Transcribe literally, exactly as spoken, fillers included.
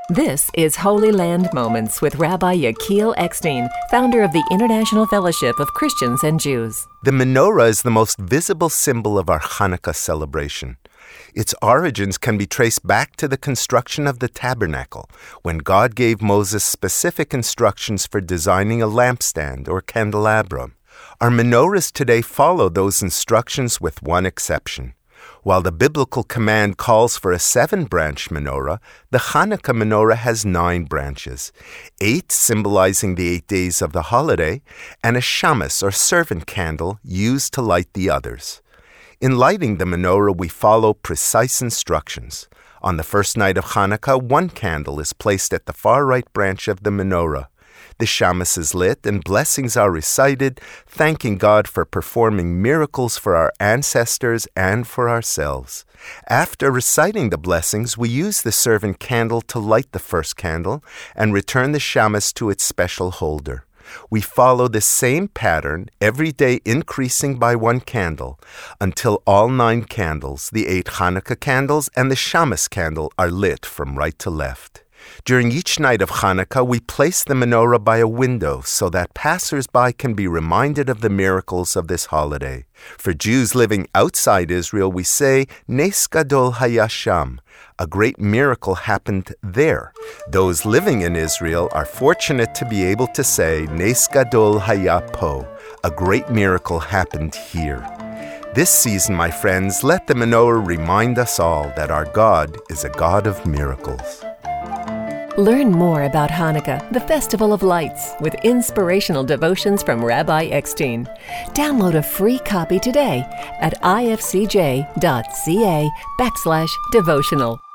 This is Holy Land Moments with Rabbi Yechiel Eckstein, founder of the International Fellowship of Christians and Jews. The menorah is the most visible symbol of our Hanukkah celebration. Its origins can be traced back to the construction of the tabernacle, when God gave Moses specific instructions for designing a lampstand or candelabra. Our menorahs today follow those instructions with one exception. While the biblical command calls for a seven-branch menorah, the Hanukkah menorah has nine branches, eight symbolizing the eight days of the holiday, and a shamas or servant candle used to light the others. In lighting the menorah, we follow precise instructions. On the first night of Hanukkah, one candle is placed at the far right branch of the menorah. The shamas is lit and blessings are recited, thanking God for performing miracles for our ancestors and for ourselves. After reciting the blessings, we use the servant candle to light the first candle and return the shamas to its special holder. We follow the same pattern, every day increasing by one candle, until all nine candles, the eight Hanukkah candles and the shamas candle, are lit from right to left. During each night of Hanukkah, we place the menorah by a window so that passers-by can be reminded of the miracles of this holiday. For Jews living outside Israel, we say, Nes Gadol Haya Sham. A great miracle happened there. Those living in Israel are fortunate to be able to say, Nes Gadol Haya Po. A great miracle happened here. This season, my friends, let the menorah remind us all that our God is a God of miracles. Learn more about Hanukkah, the Festival of Lights, with inspirational devotions from Rabbi Eckstein. Download a free copy today at ifcj.ca backslash devotional.